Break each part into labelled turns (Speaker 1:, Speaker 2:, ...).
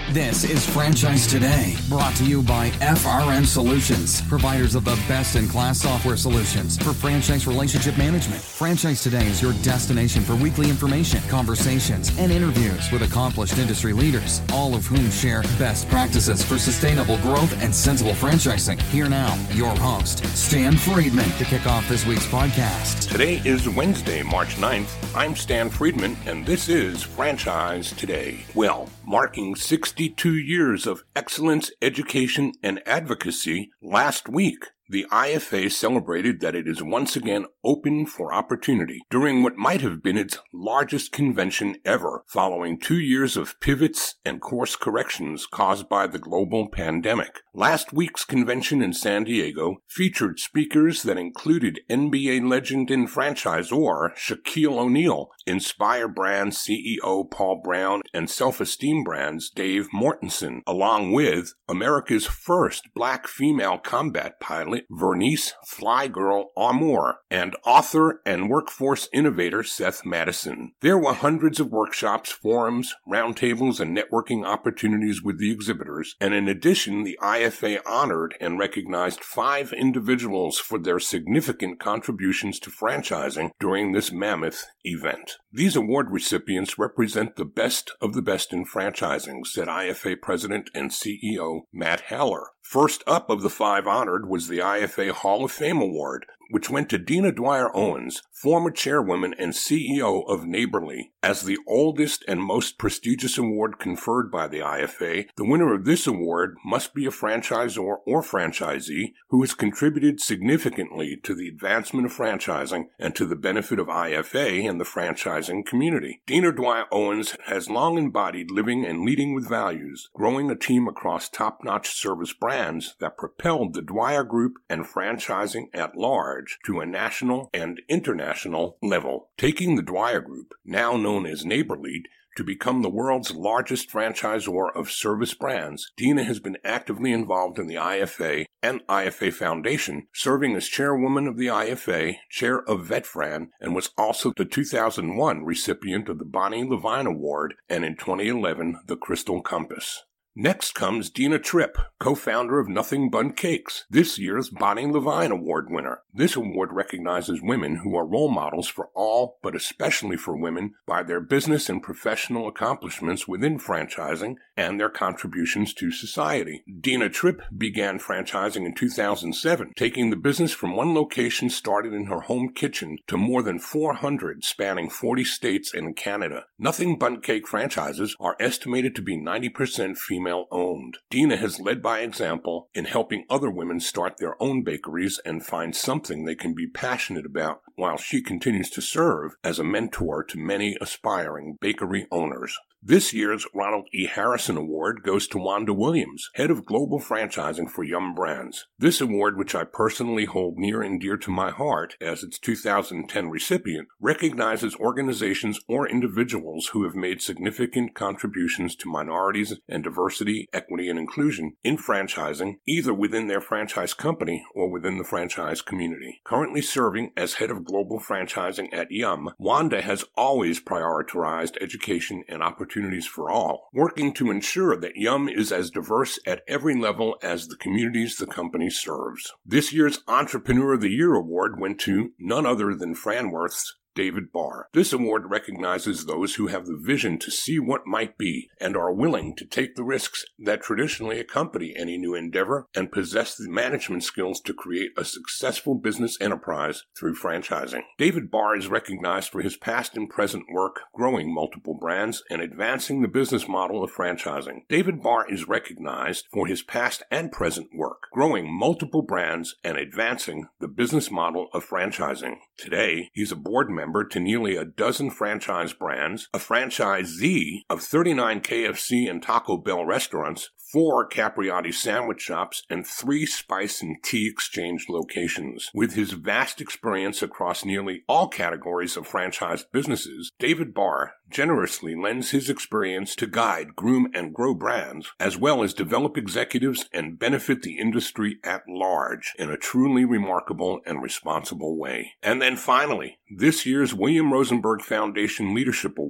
Speaker 1: This is Franchise Today, brought to you by FRN Solutions, providers of the best-in-class software solutions for franchise relationship management. Franchise Today is your destination for weekly information, conversations, and interviews with accomplished industry leaders, all of whom share best practices for sustainable growth and sensible franchising. Here now, your host, Stan Friedman, to kick off this week's podcast.
Speaker 2: Today is Wednesday, March 9th. I'm Stan Friedman, and this is Franchise Today. Well, marking 62 years of excellence, education, and advocacy, last week, the IFA celebrated that it is once again open for opportunity during what might have been its largest convention ever, following 2 years of pivots and course corrections caused by the global pandemic. Last week's convention in San Diego featured speakers that included NBA legend and franchisor Shaquille O'Neal, Inspire Brands CEO Paul Brown, and Self-Esteem Brands Dave Mortensen, along with America's first black female combat pilot Vernice Flygirl Amour, and author and workforce innovator Seth Madison. There were hundreds of workshops, forums, roundtables, and networking opportunities with the exhibitors, and in addition, the IFA honored and recognized 5 individuals for their significant contributions to franchising during this mammoth event. These award recipients represent the best of the best in franchising, said IFA President and CEO Matt Haller. First up of the 5 honored was the IFA Hall of Fame Award, which went to Dina Dwyer Owens, former chairwoman and CEO of Neighborly. As the oldest and most prestigious award conferred by the IFA, the winner of this award must be a franchisor or franchisee who has contributed significantly to the advancement of franchising and to the benefit of IFA and the franchising community. Dina Dwyer Owens has long embodied living and leading with values, growing a team across top-notch service brands that propelled the Dwyer Group and franchising at large to a national and international level, taking the Dwyer Group, now known as Neighborly, to become the world's largest franchisor of service brands. Dina has been actively involved in the IFA and IFA Foundation, serving as chairwoman of the IFA, chair of VetFran, and was also the 2001 recipient of the Bonnie Levine Award and in 2011 the Crystal Compass. Next comes Dina Tripp, co-founder of Nothing Bundt Cakes, this year's Bonnie Levine Award winner. This award recognizes women who are role models for all, but especially for women, by their business and professional accomplishments within franchising and their contributions to society. Dina Tripp began franchising in 2007, taking the business from one location started in her home kitchen to more than 400 spanning 40 states and Canada. Nothing Bundt Cake franchises are estimated to be 90% female-owned. Dina has led by example in helping other women start their own bakeries and find something they can be passionate about, while she continues to serve as a mentor to many aspiring bakery owners. This year's Ronald E. Harrison Award goes to Wanda Williams, head of global franchising for Yum! Brands. This award, which I personally hold near and dear to my heart as its 2010 recipient, recognizes organizations or individuals who have made significant contributions to minorities and diversity, equity, and inclusion in franchising, either within their franchise company or within the franchise community. Currently serving as head of global franchising at Yum!, Wanda has always prioritized education and opportunities for all, working to ensure that Yum! Is as diverse at every level as the communities the company serves. This year's Entrepreneur of the Year award went to none other than Franworth's David Barr. This award recognizes those who have the vision to see what might be and are willing to take the risks that traditionally accompany any new endeavor and possess the management skills to create a successful business enterprise through franchising. David Barr is recognized for his past and present work growing multiple brands and advancing the business model of franchising. David Barr is recognized for his past and present work growing multiple brands and advancing the business model of franchising. Today, he's a board member to nearly a dozen franchise brands, a franchisee of 39 KFC and Taco Bell restaurants, 4 Capriati sandwich shops, and 3 Spice and Tea Exchange locations. With his vast experience across nearly all categories of franchised businesses, David Barr generously lends his experience to guide, groom, and grow brands, as well as develop executives and benefit the industry at large in a truly remarkable and responsible way. And then finally, this year's William Rosenberg Foundation Leadership Award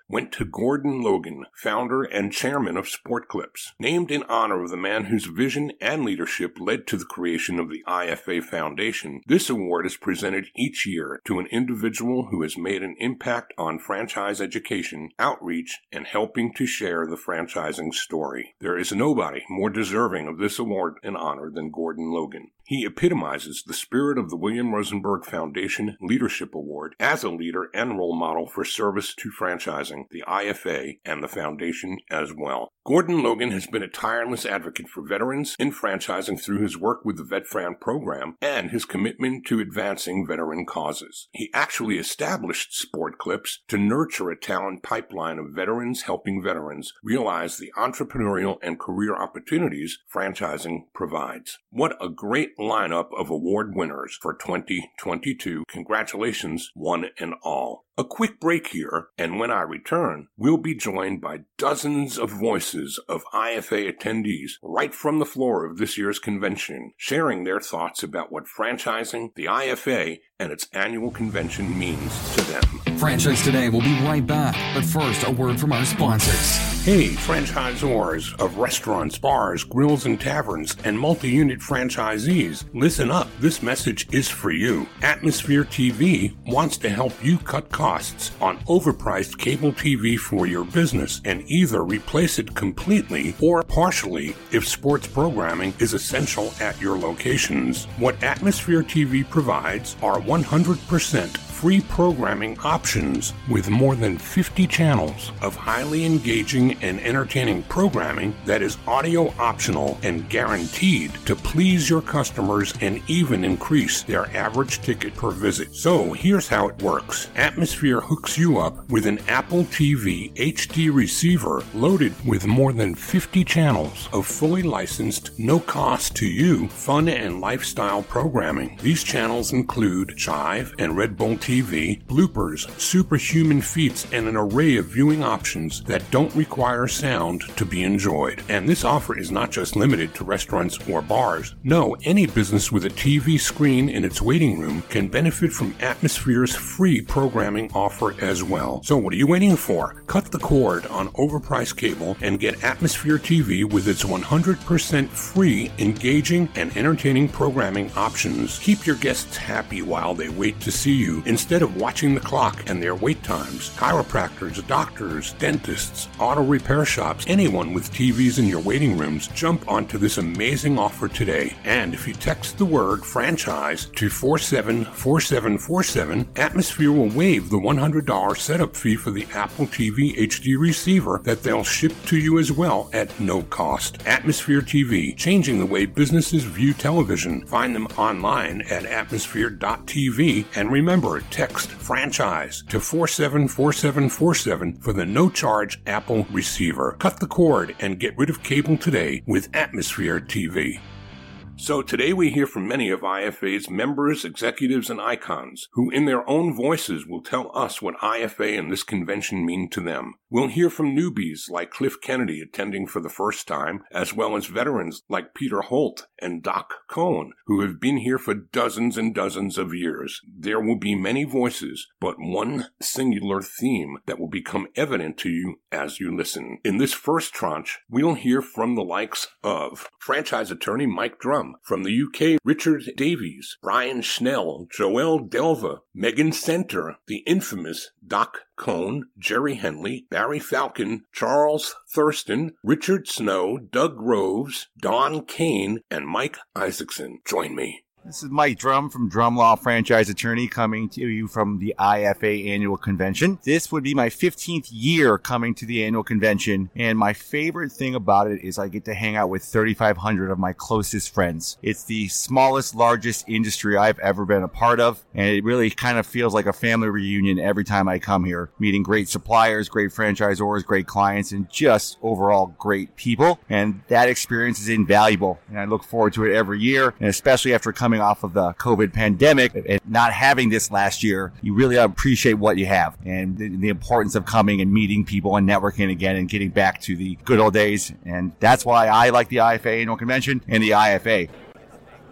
Speaker 2: went to Gordon Logan, founder and chairman of Sport Clips. Named in honor of the man whose vision and leadership led to the creation of the IFA Foundation, this award is presented each year to an individual who has made an impact on franchise education, outreach, and helping to share the franchising story. There is nobody more deserving of this award and honor than Gordon Logan. He epitomizes the spirit of the William Rosenberg Foundation Leadership Award as a leader and role model for service to franchising, the IFA, and the Foundation as well. Gordon Logan has been a tireless advocate for veterans in franchising through his work with the VetFran program and his commitment to advancing veteran causes. He actually established Sport Clips to nurture a talent pipeline of veterans helping veterans realize the entrepreneurial and career opportunities franchising provides. What a great lineup of award winners for 2022. Congratulations, one and all. A quick break here, and when I return, we'll be joined by dozens of voices of IFA attendees right from the floor of this year's convention, sharing their thoughts about what franchising, the IFA, and its annual convention means to them.
Speaker 1: Franchise Today will be right back, but first, a word from our sponsors.
Speaker 2: Hey, franchisors of restaurants, bars, grills, and taverns, and multi-unit franchisees, listen up. This message is for you. Atmosphere TV wants to help you cut costs on overpriced cable TV for your business and either replace it completely or partially if sports programming is essential at your locations. What Atmosphere TV provides are 100% free programming options with more than 50 channels of highly engaging and entertaining programming that is audio optional and guaranteed to please your customers and even increase their average ticket per visit. So here's how it works. Atmosphere hooks you up with an Apple TV HD receiver loaded with more than 50 channels of fully licensed, no cost to you, fun and lifestyle programming. These channels include Chive and Red Bull TV, bloopers, superhuman feats, and an array of viewing options that don't require sound to be enjoyed. And this offer is not just limited to restaurants or bars. No, any business with a TV screen in its waiting room can benefit from Atmosphere's free programming offer as well. So what are you waiting for? Cut the cord on overpriced cable and get Atmosphere TV with its 100% free, engaging, and entertaining programming options. Keep your guests happy while they wait to see you instead of watching the clock and their wait times. Chiropractors, doctors, dentists, auto repair shops, anyone with TVs in your waiting rooms, jump onto this amazing offer today. And if you text the word franchise to 474747, Atmosphere will waive the $100 setup fee for the Apple TV HD receiver that they'll ship to you as well at no cost. Atmosphere TV, changing the way businesses view television. Find them online at atmosphere.tv, and remember, text franchise to 474747 for the no-charge Apple receiver. Cut the cord and get rid of cable today with Atmosphere TV. So today we hear from many of IFA's members, executives, and icons, who in their own voices will tell us what IFA and this convention mean to them. We'll hear from newbies like Cliff Kennedy attending for the first time, as well as veterans like Peter Holt and Doc Cohn, who have been here for dozens and dozens of years. There will be many voices, but one singular theme that will become evident to you as you listen. In this first tranche, we'll hear from the likes of franchise attorney Mike Drum, from the UK, Richard Davies, Brian Schnell, Joelle Delva, Megan Center, the infamous Doc Cohn, Jerry Henley, Barry Falcon, Charles Thurston, Richard Snow, Doug Groves, Don Kane, and Mike Isaacson. Join me.
Speaker 3: This is Mike Drum from Drum Law Franchise Attorney coming to you from the IFA Annual Convention. This would be my 15th year coming to the annual convention, and my favorite thing about it is I get to hang out with 3,500 of my closest friends. It's the smallest, largest industry I've ever been a part of, and it really kind of feels like a family reunion every time I come here, meeting great suppliers, great franchisors, great clients, and just overall great people. And that experience is invaluable, and I look forward to it every year, and especially after coming off of the COVID pandemic and not having this last year, you really appreciate what you have and the importance of coming and meeting people and networking again and getting back to the good old days. And that's why I like the IFA Annual Convention and the IFA.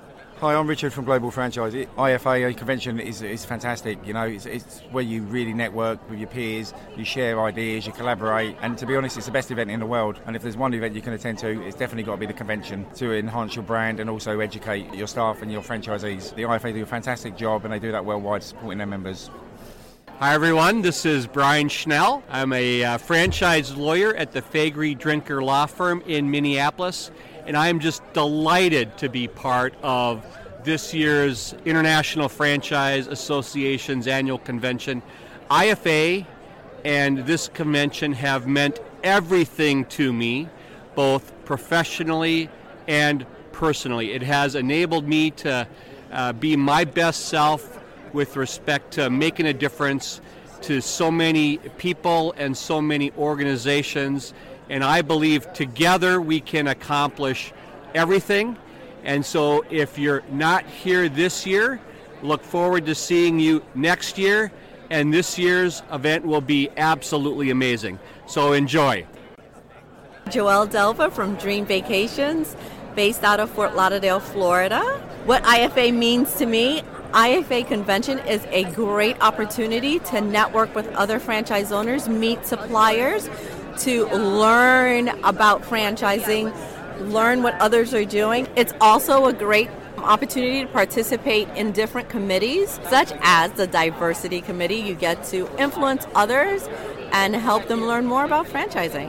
Speaker 4: Hi, I'm Richard from Global Franchise. IFA convention is fantastic. You know, it's where you really network with your peers, you share ideas, you collaborate, and to be honest, it's the best event in the world. And if there's one event you can attend to, it's definitely got to be the convention to enhance your brand and also educate your staff and your franchisees. The IFA do a fantastic job, and they do that worldwide, supporting their members.
Speaker 5: Hi everyone, this is Brian Schnell. I'm a franchise lawyer at the Faegre Drinker Law Firm in Minneapolis, and I'm just delighted to be part of this year's International Franchise Association's annual convention. IFA and this convention have meant everything to me, both professionally and personally. It has enabled me to be my best self with respect to making a difference to so many people and so many organizations, and I believe together we can accomplish everything. And so if you're not here this year, look forward to seeing you next year, and this year's event will be absolutely amazing. So enjoy.
Speaker 6: Joelle Delva from Dream Vacations, based out of Fort Lauderdale, Florida. What IFA means to me: IFA convention is a great opportunity to network with other franchise owners, meet suppliers, to learn about franchising, learn what others are doing. It's also a great opportunity to participate in different committees, such as the diversity committee. You get to influence others and help them learn more about franchising.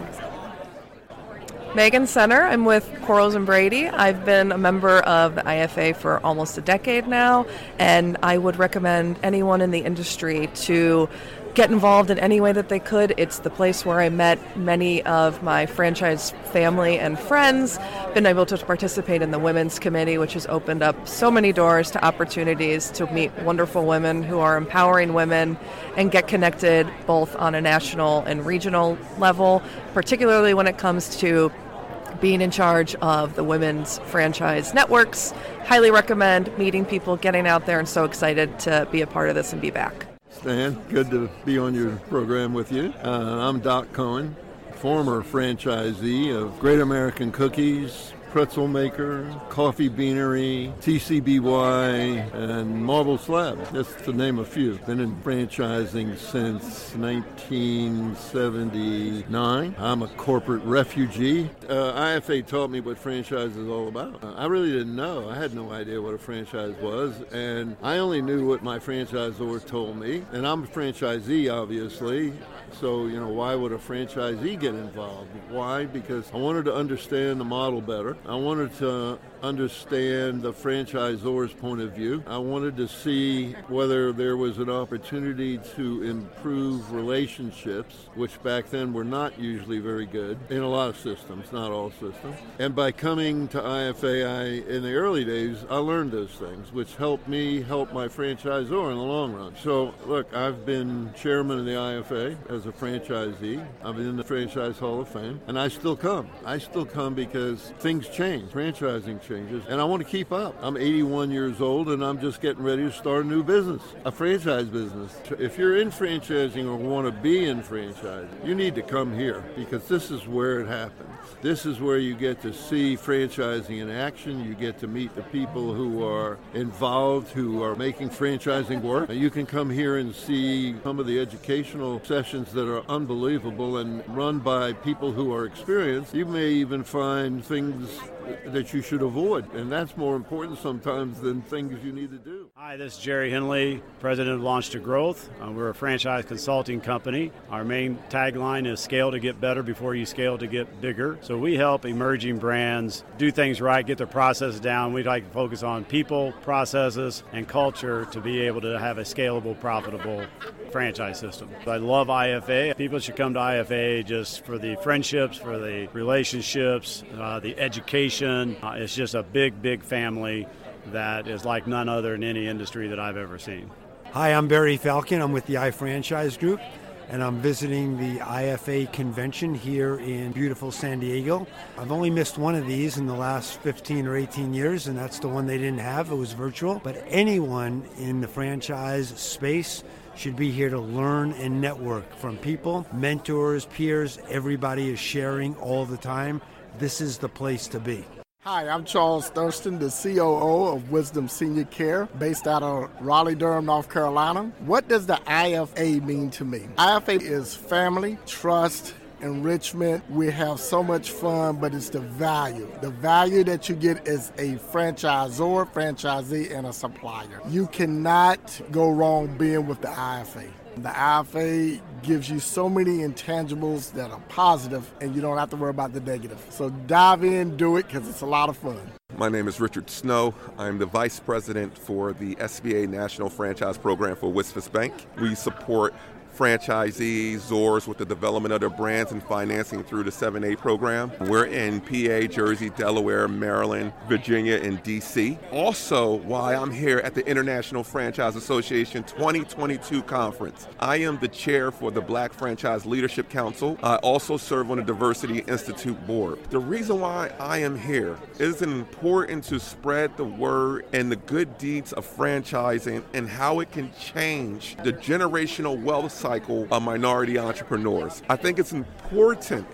Speaker 7: Megan Center. I'm with Quarles and Brady. I've been a member of the IFA for almost a decade now, and I would recommend anyone in the industry to get involved in any way that they could. It's the place where I met many of my franchise family and friends, been able to participate in the Women's Committee, which has opened up so many doors to opportunities to meet wonderful women who are empowering women and get connected both on a national and regional level, particularly when it comes to being in charge of the women's franchise networks. Highly recommend meeting people, getting out there, and so excited to be a part of this and be back.
Speaker 8: Stan, good to be on your program with you. I'm Doc Cohen, former franchisee of Great American Cookies, Pretzel Maker, Coffee Beanery, TCBY, and Marble Slab. That's to name a few. Been in franchising since 1979. I'm a corporate refugee. IFA taught me what franchise is all about. I really didn't know. I had no idea what a franchise was, and I only knew what my franchisor told me. And I'm a franchisee, obviously. So, why would a franchisee get involved? Why? Because I wanted to understand the model better. I wanted to understand the franchisor's point of view. I wanted to see whether there was an opportunity to improve relationships, which back then were not usually very good in a lot of systems, not all systems. And by coming to IFA, in the early days, I learned those things, which helped me help my franchisor in the long run. So, look, I've been chairman of the IFA as a franchisee. I've been in the Franchise Hall of Fame, and I still come. I still come because things change. Franchising changes, and I want to keep up. I'm 81 years old, and I'm just getting ready to start a new business, a franchise business. If you're in franchising or want to be in franchising, you need to come here, because this is where it happens. This is where you get to see franchising in action. You get to meet the people who are involved, who are making franchising work. You can come here and see some of the educational sessions that are unbelievable and run by people who are experienced. You may even find things that you should avoid, and that's more important sometimes than things you need to do.
Speaker 9: Hi, this is Jerry Henley, president of Launch to Growth. We're a franchise consulting company. Our main tagline is scale to get better before you scale to get bigger. So we help emerging brands do things right, get their processes down. We like to focus on people, processes, and culture to be able to have a scalable, profitable franchise system. I love IFA. People should come to IFA just for the friendships, for the relationships, the education. It's just a big, big family that is like none other in any industry that I've ever seen.
Speaker 10: Hi, I'm Barry Falcon. I'm with the iFranchise Group, and I'm visiting the IFA convention here in beautiful San Diego. I've only missed one of these in the last 15 or 18 years, and that's the one they didn't have. It was virtual. But anyone in the franchise space should be here to learn and network from people, mentors, peers. Everybody is sharing all the time. This is the place to be.
Speaker 11: Hi, I'm Charles Thurston, the COO of Wisdom Senior Care, based out of Raleigh-Durham, North Carolina. What does the IFA mean to me? IFA is family, trust, enrichment. We have so much fun, but it's the value. The value that you get as a franchisor, franchisee, and a supplier. You cannot go wrong being with the IFA. The IFA gives you so many intangibles that are positive, and you don't have to worry about the negative. So dive in, do it, because it's a lot of fun.
Speaker 12: My name is Richard Snow. I'm the Vice President for the SBA National Franchise Program for WSFS Bank. We support franchisees, ZORs, with the development of their brands and financing through the 7A program. We're in PA, Jersey, Delaware, Maryland, Virginia, and DC. Also, why I'm here at the International Franchise Association 2022 conference. I am the chair for the Black Franchise Leadership Council. I also serve on the Diversity Institute board. The reason why I am here is important to spread the word and the good deeds of franchising and how it can change the generational wealth cycle of minority entrepreneurs. I think it's important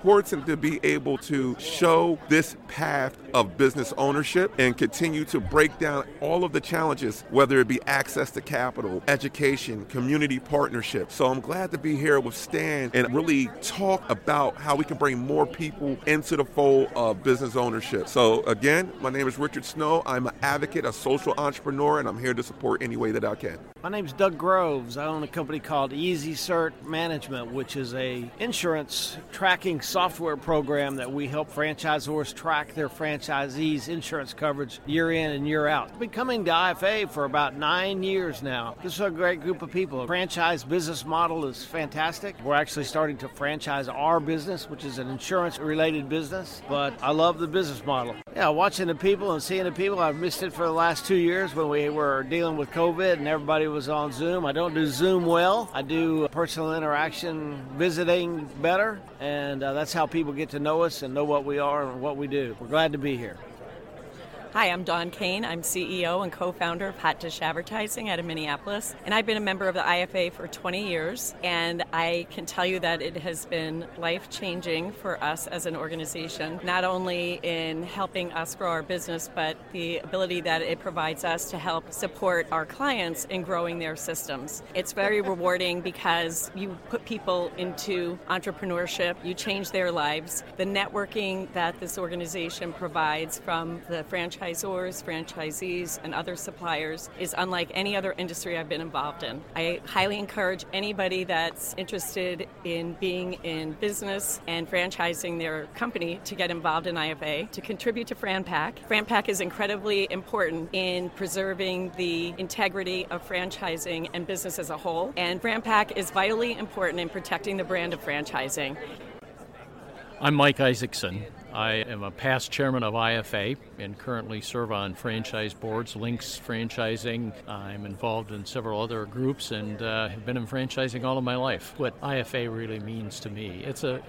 Speaker 12: to be able to show this path of business ownership and continue to break down all of the challenges, whether it be access to capital, education, community partnership. So I'm glad to be here with Stan and really talk about how we can bring more people into the fold of business ownership. So again, my name is Richard Snow. I'm an advocate, a social entrepreneur, and I'm here to support any way that I can.
Speaker 13: My name's Doug Groves. I own a company called Easy Cert Management, which is a insurance tracking software program that we help franchisors track their franchisees' insurance coverage year in and year out. I've been coming to IFA for about 9 years now. This is a great group of people. The franchise business model is fantastic. We're actually starting to franchise our business, which is an insurance-related business, but I love the business model. Yeah, watching the people and seeing the people. I've missed it for the last 2 years when we were dealing with COVID and everybody was on Zoom. I don't do Zoom well. I do personal interaction, visiting better, and that's how people get to know us and know what we are and what we do. We're glad to be here.
Speaker 14: Hi, I'm Dawn Kane. I'm CEO and co-founder of Hot Dish Advertising out of Minneapolis. And I've been a member of the IFA for 20 years. And I can tell you that it has been life-changing for us as an organization, not only in helping us grow our business, but the ability that it provides us to help support our clients in growing their systems. It's very rewarding because you put people into entrepreneurship, you change their lives. The networking that this organization provides from the franchisors, franchisees, and other suppliers is unlike any other industry I've been involved in. I highly encourage anybody that's interested in being in business and franchising their company to get involved in IFA, to contribute to FranPac. FranPac is incredibly important in preserving the integrity of franchising and business as a whole, and FranPac is vitally important in protecting the brand of franchising.
Speaker 15: I'm Mike Isaacson. I am a past chairman of IFA and currently serve on franchise boards, Links Franchising. I'm involved in several other groups and have been in franchising all of my life. What IFA really means to me,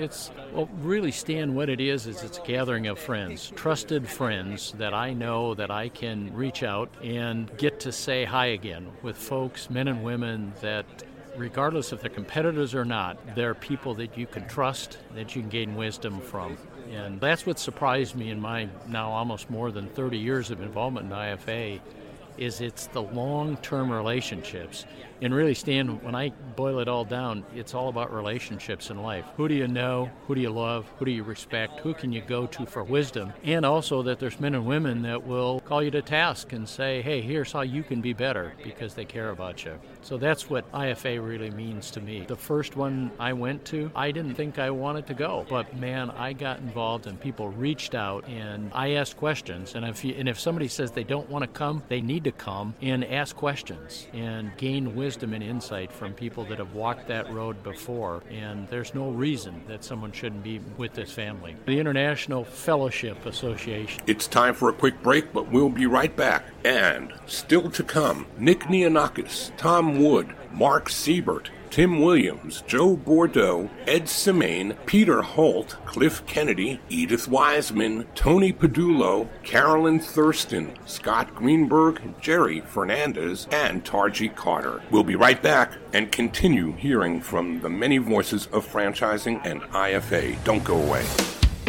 Speaker 15: really, Stan, what it is it's a gathering of friends, trusted friends that I know that I can reach out and get to say hi again with folks, men and women that regardless if they're competitors or not, they're people that you can trust, that you can gain wisdom from. And that's what surprised me in my now almost more than 30 years of involvement in IFA, is it's the long-term relationships. And really, Stan, when I boil it all down, it's all about relationships in life. Who do you know? Who do you love? Who do you respect? Who can you go to for wisdom? And also that there's men and women that will call you to task and say, hey, here's how you can be better, because they care about you. So that's what IFA really means to me. The first one I went to, I didn't think I wanted to go. But man, I got involved and people reached out and I asked questions. And if somebody says they don't want to come, they need to come and ask questions and gain wisdom and insight from people that have walked that road before. And there's no reason that someone shouldn't be with this family. The International Fellowship Association.
Speaker 2: It's time for a quick break, but we'll be right back. And still to come, Nick Neonakis, Tom Wood, Mark Siebert, Tim Williams, Joe Bordeaux, Ed Semaine, Peter Holt, Cliff Kennedy, Edith Wiseman, Tony Padullo, Carolyn Thurston, Scott Greenberg, Jerry Fernandez, and Tarji Carter. We'll be right back and continue hearing from the many voices of franchising and IFA. Don't go away.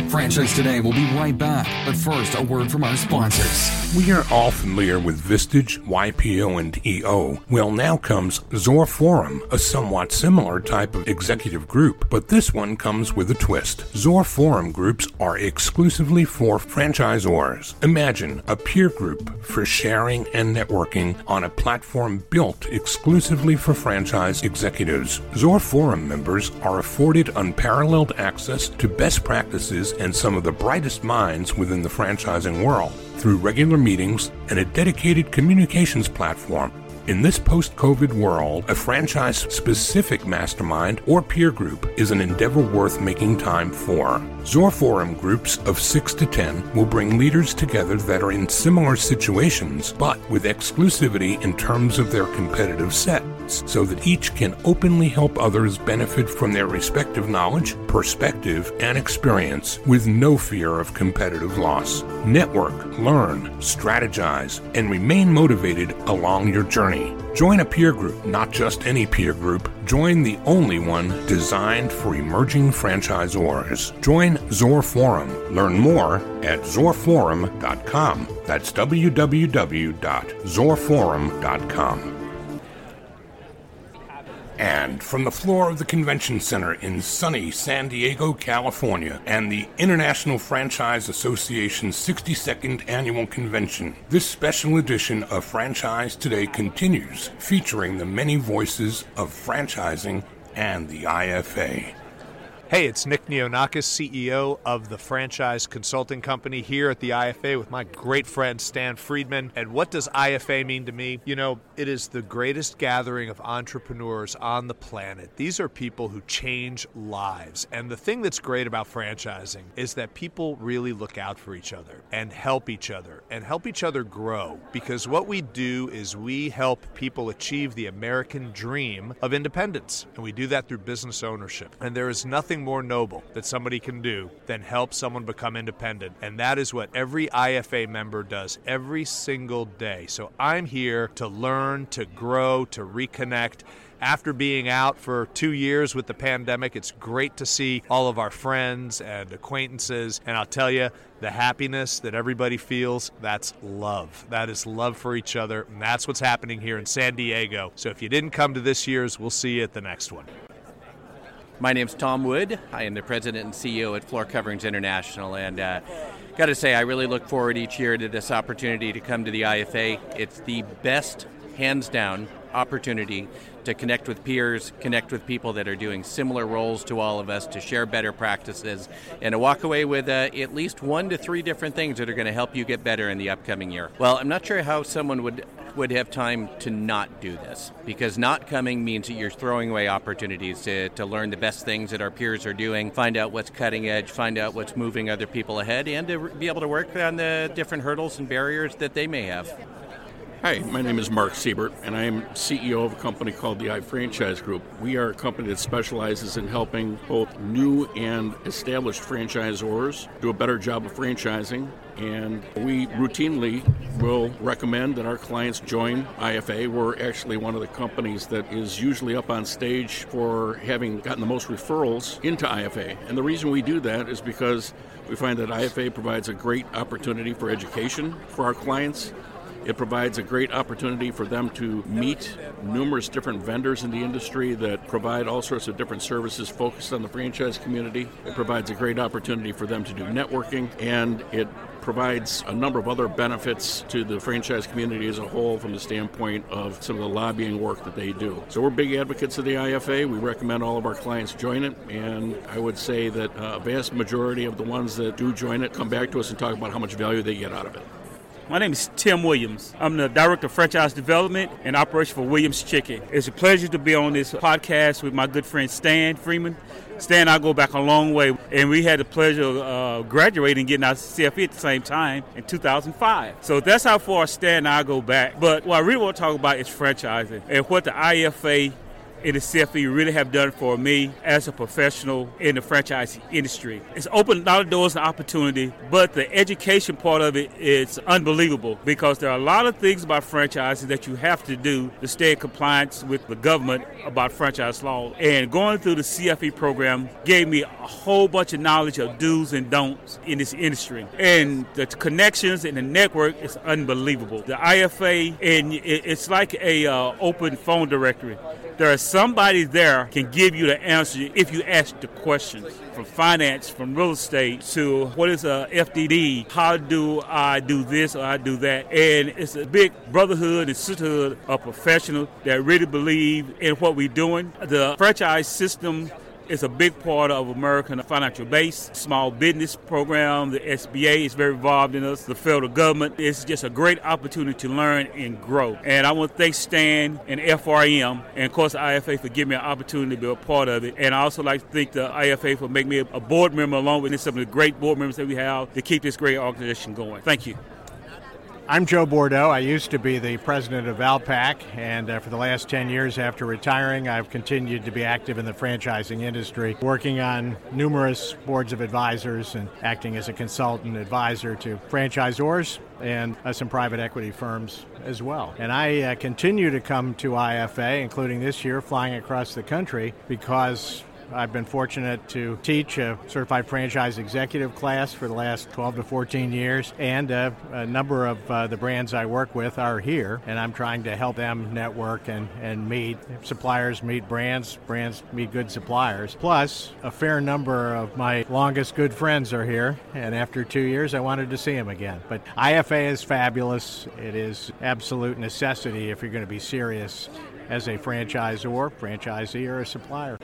Speaker 1: Franchise Today will be right back, but first, a word from our sponsors.
Speaker 2: We are all familiar with Vistage, YPO, and EO. Well, now comes Zor Forum, a somewhat similar type of executive group, but this one comes with a twist. Zor Forum groups are exclusively for franchisors. Imagine a peer group for sharing and networking on a platform built exclusively for franchise executives. Zor Forum members are afforded unparalleled access to best practices and some of the brightest minds within the franchising world through regular meetings and a dedicated communications platform. In this post-COVID world, a franchise-specific mastermind or peer group is an endeavor worth making time for. Zor Forum groups of 6 to 10 will bring leaders together that are in similar situations, but with exclusivity in terms of their competitive sets, so that each can openly help others benefit from their respective knowledge, perspective, and experience with no fear of competitive loss. Network, learn, strategize, and remain motivated along your journey. Join a peer group, not just any peer group. Join the only one designed for emerging franchisors. Join Zor Forum. Learn more at zorforum.com. That's www.zorforum.com. And from the floor of the Convention Center in sunny San Diego, California, and the International Franchise Association's 62nd Annual Convention, this special edition of Franchise Today continues, featuring the many voices of franchising and the IFA.
Speaker 16: Hey, it's Nick Neonakis, CEO of the Franchise Consulting Company here at the IFA with my great friend Stan Friedman. And what does IFA mean to me? You know, it is the greatest gathering of entrepreneurs on the planet. These are people who change lives. And the thing that's great about franchising is that people really look out for each other and help each other grow. Because what we do is we help people achieve the American dream of independence. And we do that through business ownership. And there is nothing more noble that somebody can do than help someone become independent. And that is what every IFA member does every single day. So I'm here to learn, to grow, to reconnect. After being out for 2 years with the pandemic, it's great to see all of our friends and acquaintances. And I'll tell you, the happiness that everybody feels, that's love. That is love for each other. And that's what's happening here in San Diego. So if you didn't come to this year's, we'll see you at the next one.
Speaker 17: My name's Tom Wood. I am the president and CEO at Floor Coverings International, and got to say, I really look forward each year to this opportunity to come to the IFA. It's the best, hands down, opportunity to connect with peers, connect with people that are doing similar roles to all of us, to share better practices, and to walk away with at least 1 to 3 different things that are going to help you get better in the upcoming year. Well, I'm not sure how someone would have time to not do this, because not coming means that you're throwing away opportunities to learn the best things that our peers are doing, find out what's cutting edge, find out what's moving other people ahead, and to be able to work on the different hurdles and barriers that they may have.
Speaker 18: Hi, my name is Mark Siebert, and I am CEO of a company called the iFranchise Group. We are a company that specializes in helping both new and established franchisors do a better job of franchising, and we routinely will recommend that our clients join IFA. We're actually one of the companies that is usually up on stage for having gotten the most referrals into IFA, and the reason we do that is because we find that IFA provides a great opportunity for education for our clients. It provides a great opportunity for them to meet numerous different vendors in the industry that provide all sorts of different services focused on the franchise community. It provides a great opportunity for them to do networking, and it provides a number of other benefits to the franchise community as a whole from the standpoint of some of the lobbying work that they do. So we're big advocates of the IFA. We recommend all of our clients join it, and I would say that a vast majority of the ones that do join it come back to us and talk about how much value they get out of it.
Speaker 19: My name is Tim Williams. I'm the Director of Franchise Development and Operation for Williams Chicken. It's a pleasure to be on this podcast with my good friend Stan Friedman. Stan and I go back a long way, and we had the pleasure of graduating and getting our CFE at the same time in 2005. So that's how far Stan and I go back. But what I really want to talk about is franchising and what the IFA
Speaker 9: and the CFE really have done for me as a professional in the franchise industry. It's opened a lot of doors and opportunity, but the education part of it is unbelievable because there are a lot of things about franchises that you have to do to stay in compliance with the government about franchise law. And going through the CFE program gave me a whole bunch of knowledge of do's and don'ts in this industry. And the connections and the network is unbelievable. The IFA, and it's like a open phone directory. There is somebody there can give you the answer if you ask the questions. From finance, from real estate, to what is a FDD, how do I do this or I do that. And it's a big brotherhood and sisterhood of professionals that really believe in what we're doing. The franchise system is a big part of American financial base. Small business program, the SBA is very involved in us. The federal government is just a great opportunity to learn and grow. And I want to thank Stan and FRM and, of course, the IFA for giving me an opportunity to be a part of it. And I also like to thank the IFA for making me a board member along with some of the great board members that we have to keep this great organization going. Thank you.
Speaker 20: I'm Joe Bordeaux. I used to be the president of Valpak, and for the last 10 years after retiring, I've continued to be active in the franchising industry, working on numerous boards of advisors and acting as a consultant advisor to franchisors and some private equity firms as well. And I continue to come to IFA, including this year, flying across the country because I've been fortunate to teach a certified franchise executive class for the last 12 to 14 years, and a number of the brands I work with are here, and I'm trying to help them network and meet suppliers, meet brands meet good suppliers. Plus, a fair number of my longest good friends are here, and after 2 years, I wanted to see them again. But IFA is fabulous. It is absolute necessity if you're going to be serious as a franchisor, franchisee, or a supplier.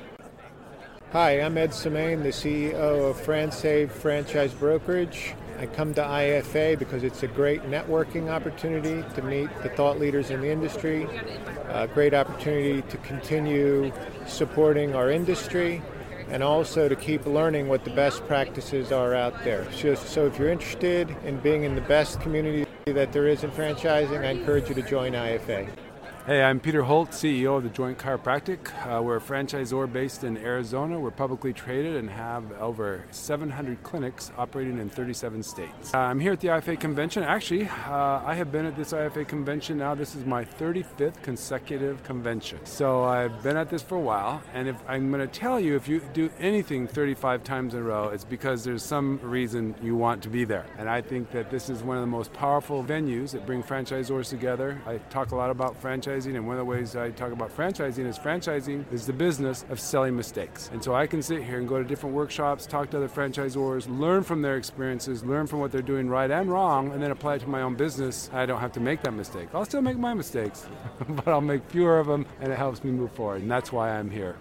Speaker 21: Hi, I'm Ed Semaine, the CEO of FranSave Franchise Brokerage. I come to IFA because it's a great networking opportunity to meet the thought leaders in the industry, a great opportunity to continue supporting our industry, and also to keep learning what the best practices are out there. So if you're interested in being in the best community that there is in franchising, I encourage you to join IFA.
Speaker 22: Hey, I'm Peter Holt, CEO of The Joint Chiropractic. We're a franchisor based in Arizona. We're publicly traded and have over 700 clinics operating in 37 states. I'm here at the IFA convention. Actually, I have been at this IFA convention now. This is my 35th consecutive convention. So I've been at this for a while. And if I'm going to tell you, if you do anything 35 times in a row, it's because there's some reason you want to be there. And I think that this is one of the most powerful venues that bring franchisors together. I talk a lot about franchising. And one of the ways I talk about franchising is the business of selling mistakes. And so I can sit here and go to different workshops, talk to other franchisors, learn from their experiences, learn from what they're doing right and wrong, and then apply it to my own business. I don't have to make that mistake. I'll still make my mistakes, but I'll make fewer of them, and it helps me move forward. And that's why I'm here.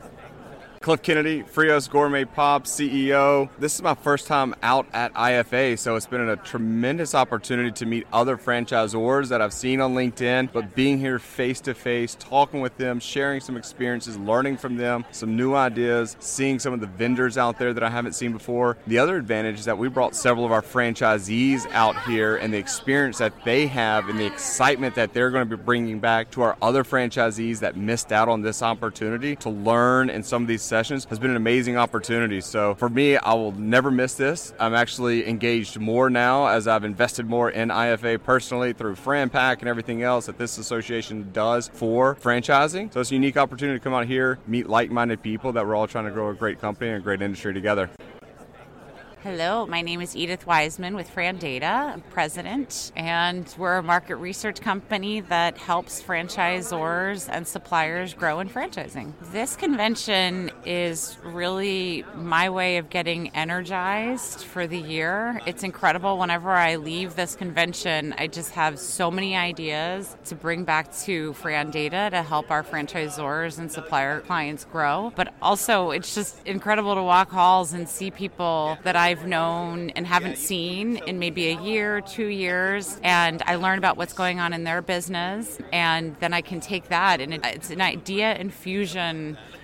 Speaker 23: Cliff Kennedy, Frios Gourmet Pop CEO. This is my first time out at IFA, so it's been a tremendous opportunity to meet other franchisors that I've seen on LinkedIn, but being here face-to-face, talking with them, sharing some experiences, learning from them, some new ideas, seeing some of the vendors out there that I haven't seen before. The other advantage is that we brought several of our franchisees out here, and the experience that they have and the excitement that they're going to be bringing back to our other franchisees that missed out on this opportunity to learn in some of these sessions has been an amazing opportunity. So for me, I will never miss this. I'm actually engaged more now as I've invested more in IFA personally through FranPack and everything else that this association does for franchising. So it's a unique opportunity to come out here, meet like-minded people that we're all trying to grow a great company and a great industry together.
Speaker 24: Hello, my name is Edith Wiseman with FranData. I'm president, and we're a market research company that helps franchisors and suppliers grow in franchising. This convention is really my way of getting energized for the year. It's incredible. Whenever I leave this convention, I just have so many ideas to bring back to FranData to help our franchisors and supplier clients grow. But also, it's just incredible to walk halls and see people that I've known and haven't seen in maybe a year, 2 years, and I learn about what's going on in their business, and then I can take that, and it's an idea infusion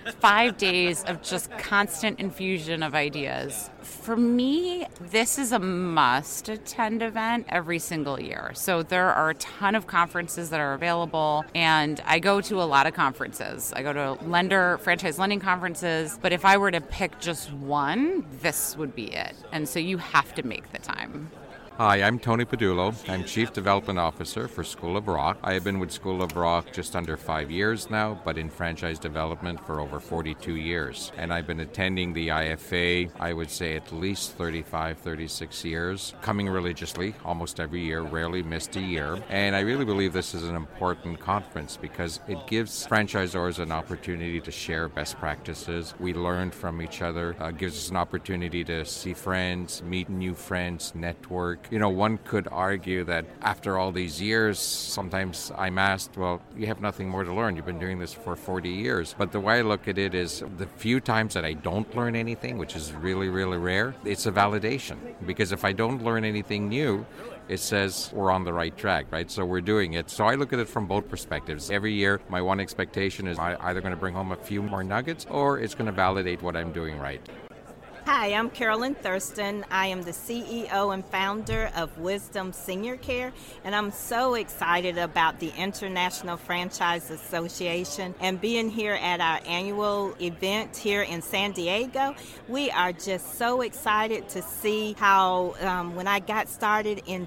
Speaker 24: 5 days of just constant infusion of ideas. For me, this is a must-attend event every single year. So there are a ton of conferences that are available, and I go to a lot of conferences. I go to franchise lending conferences, but if I were to pick just one, this would be it. And so you have to make the time.
Speaker 3: Hi, I'm Tony Padullo. I'm Chief Development Officer for School of Rock. I have been with School of Rock just under 5 years now, but in franchise development for over 42 years. And I've been attending the IFA, I would say at least 35, 36 years, coming religiously almost every year, rarely missed a year. And I really believe this is an important conference because it gives franchisors an opportunity to share best practices. We learn from each other, gives us an opportunity to see friends, meet new friends, network. You know, one could argue that after all these years, sometimes I'm asked, well, you have nothing more to learn. You've been doing this for 40 years. But the way I look at it is the few times that I don't learn anything, which is really, really rare, it's a validation. Because if I don't learn anything new, it says we're on the right track, right? So we're doing it. So I look at it from both perspectives. Every year, my one expectation is I'm either going to bring home a few more nuggets or it's going to validate what I'm doing right.
Speaker 4: Hi, I'm Carolyn Thurston. I am the CEO and founder of Wisdom Senior Care, and I'm so excited about the International Franchise Association and being here at our annual event here in San Diego. We are just so excited to see how when I got started in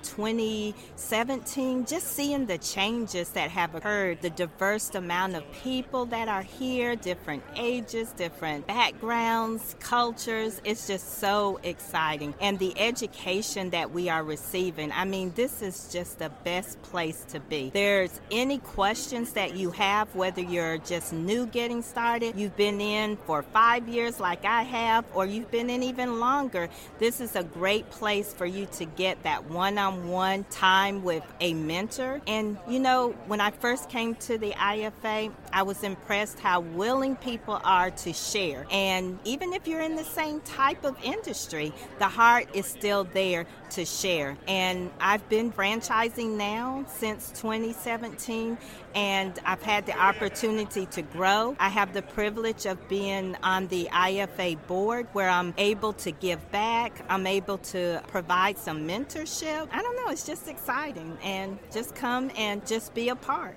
Speaker 4: 2017, just seeing the changes that have occurred, the diverse amount of people that are here, different ages, different backgrounds, cultures. It's just so exciting. And the education that we are receiving, I mean, this is just the best place to be. There's any questions that you have, whether you're just new getting started, you've been in for 5 years like I have, or you've been in even longer, this is a great place for you to get that one-on-one time with a mentor. And, you know, when I first came to the IFA, I was impressed how willing people are to share. And even if you're in the same type of industry, the heart is still there to share. And I've been franchising now since 2017, and I've had the opportunity to grow. I have the privilege of being on the IFA board where I'm able to give back. I'm able to provide some mentorship. I don't know, it's just exciting. And just come and just be a part.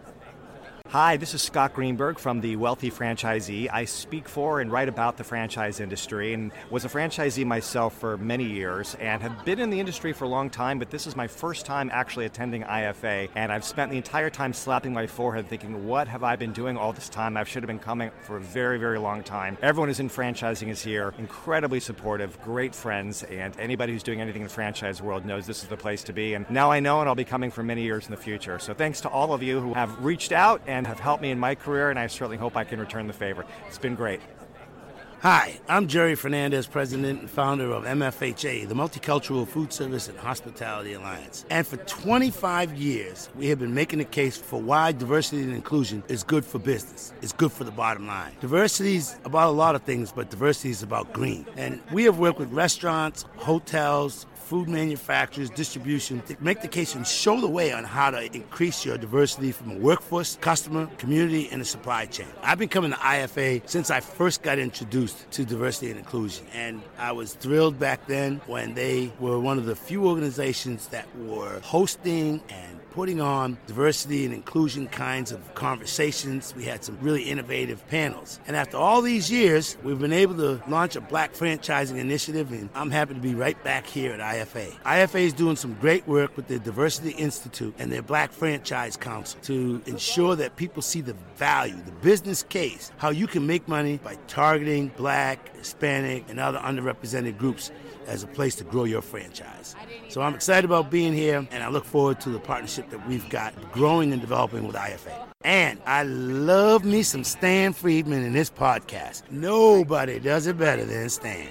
Speaker 5: Hi, this is Scott Greenberg from The Wealthy Franchisee. I speak for and write about the franchise industry and was a franchisee myself for many years and have been in the industry for a long time, but this is my first time actually attending IFA, and I've spent the entire time slapping my forehead thinking, what have I been doing all this time? I should have been coming for a very, very long time. Everyone who's in franchising is here, incredibly supportive, great friends, and anybody who's doing anything in the franchise world knows this is the place to be. And now I know, and I'll be coming for many years in the future. So thanks to all of you who have reached out and have helped me in my career, and I certainly hope I can return the favor. It's been great.
Speaker 6: Hi, I'm Jerry Fernandez, President and founder of MFHA, the Multicultural Food Service and Hospitality Alliance. And for 25 years, we have been making the case for why diversity and inclusion is good for business. It's good for the bottom line. Diversity is about a lot of things, but diversity is about green. And we have worked with restaurants, hotels, food manufacturers, distribution, to make the case and show the way on how to increase your diversity from a workforce, customer, community, and the supply chain. I've been coming to IFA since I first got introduced to diversity and inclusion, and I was thrilled back then when they were one of the few organizations that were hosting and putting on diversity and inclusion kinds of conversations. We had some really innovative panels. And after all these years, we've been able to launch a Black franchising initiative, and I'm happy to be right back here at IFA. IFA is doing some great work with the Diversity Institute and their Black Franchise Council to ensure that people see the value, the business case, how you can make money by targeting Black, Hispanic, and other underrepresented groups as a place to grow your franchise. So I'm excited about being here, and I look forward to the partnership that we've got growing and developing with IFA. And I love me some Stan Friedman in this podcast. Nobody does it better than Stan.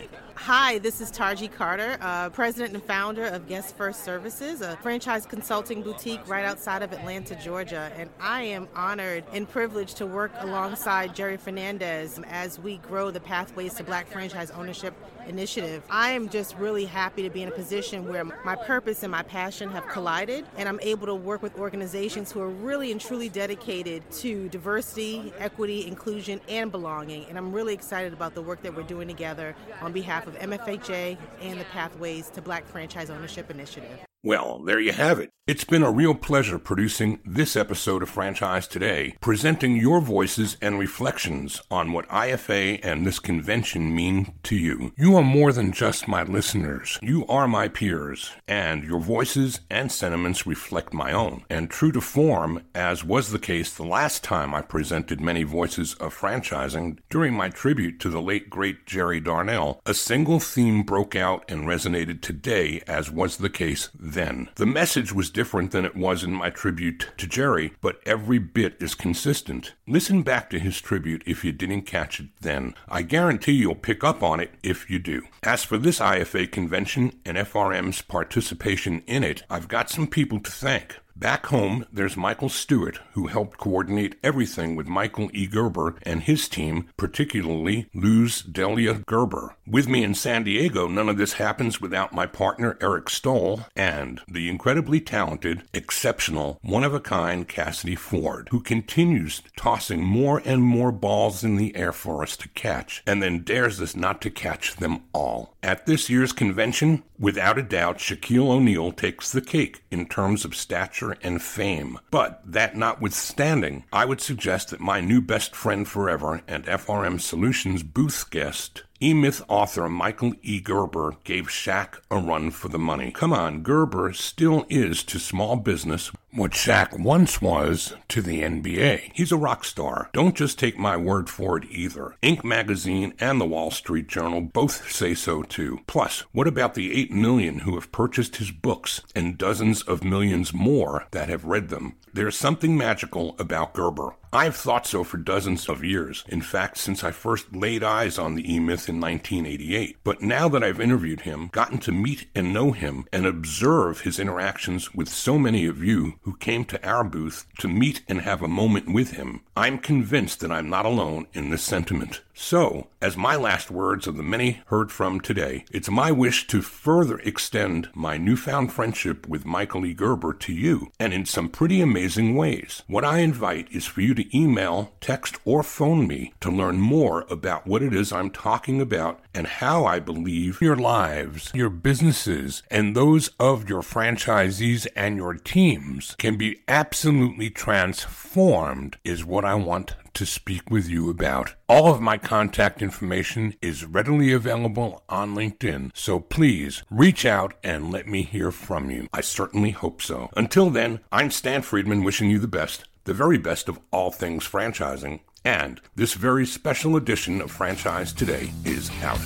Speaker 7: Hi, this is Tarji Carter, president and founder of Guest First Services, a franchise consulting boutique right outside of Atlanta, Georgia. And I am honored and privileged to work alongside Jerry Fernandez as we grow the Pathways to Black Franchise Ownership initiative. I am just really happy to be in a position where my purpose and my passion have collided, and I'm able to work with organizations who are really and truly dedicated to diversity, equity, inclusion, and belonging. And I'm really excited about the work that we're doing together on behalf of MFHA and the Pathways to Black Franchise Ownership Initiative.
Speaker 2: Well, there you have it. It's been a real pleasure producing this episode of Franchise Today, presenting your voices and reflections on what IFA and this convention mean to you. You are more than just my listeners. You are my peers, and your voices and sentiments reflect my own. And true to form, as was the case the last time I presented many voices of franchising during my tribute to the late great Jerry Darnell, a single theme broke out and resonated today, as was the case then. The message was different than it was in my tribute to Jerry, but every bit is consistent. Listen back to his tribute if you didn't catch it then. I guarantee you'll pick up on it if you do. As for this IFA convention and FRM's participation in it, I've got some people to thank. Back home, there's Michael Stewart, who helped coordinate everything with Michael E. Gerber and his team, particularly Luz Delia Gerber. With me in San Diego, none of this happens without my partner Eric Stoll and the incredibly talented, exceptional, one-of-a-kind Cassidy Ford, who continues tossing more and more balls in the air for us to catch, and then dares us not to catch them all. At this year's convention, without a doubt, Shaquille O'Neal takes the cake in terms of stature and fame. But that notwithstanding, I would suggest that my new best friend forever and FRM Solutions booth guest, E-Myth author Michael E. Gerber, gave Shaq a run for the money. Come on, Gerber still is to small business what Shaq once was to the NBA. He's a rock star. Don't just take my word for it either. Inc. magazine and the Wall Street Journal both say so too. Plus, what about the 8 million who have purchased his books and dozens of millions more that have read them? There's something magical about Gerber. I've thought so for dozens of years. In fact, since I first laid eyes on the E-Myth in 1988. But now that I've interviewed him, gotten to meet and know him, and observe his interactions with so many of you who came to our booth to meet and have a moment with him, I'm convinced that I'm not alone in this sentiment. So, as my last words of the many heard from today, it's my wish to further extend my newfound friendship with Michael E. Gerber to you, and in some pretty amazing ways. What I invite is for you to email, text, or phone me to learn more about what it is I'm talking about and how I believe your lives, your businesses, and those of your franchisees and your teams can be absolutely transformed is what I want to speak with you about. All of my contact information is readily available on LinkedIn, so please reach out and let me hear from you. I certainly hope so. Until then, I'm Stan Friedman wishing you the best, the very best of all things franchising, and this very special edition of Franchise Today is out.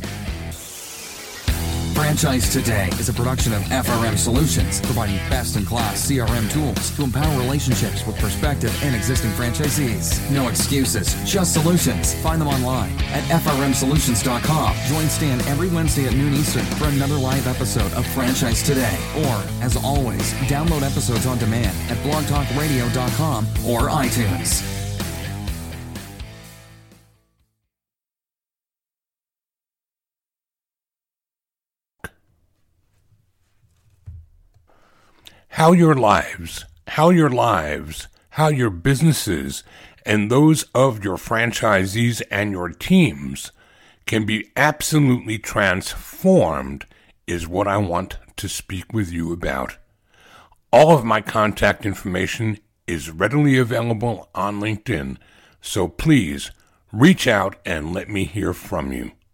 Speaker 1: Franchise Today is a production of FRM Solutions, providing best-in-class CRM tools to empower relationships with prospective and existing franchisees. No excuses, just solutions. Find them online at frmsolutions.com. Join Stan every Wednesday at noon Eastern for another live episode of Franchise Today. Or, as always, download episodes on demand at blogtalkradio.com or iTunes.
Speaker 2: How your lives, how your businesses, and those of your franchisees and your teams can be absolutely transformed is what I want to speak with you about. All of my contact information is readily available on LinkedIn, so please reach out and let me hear from you.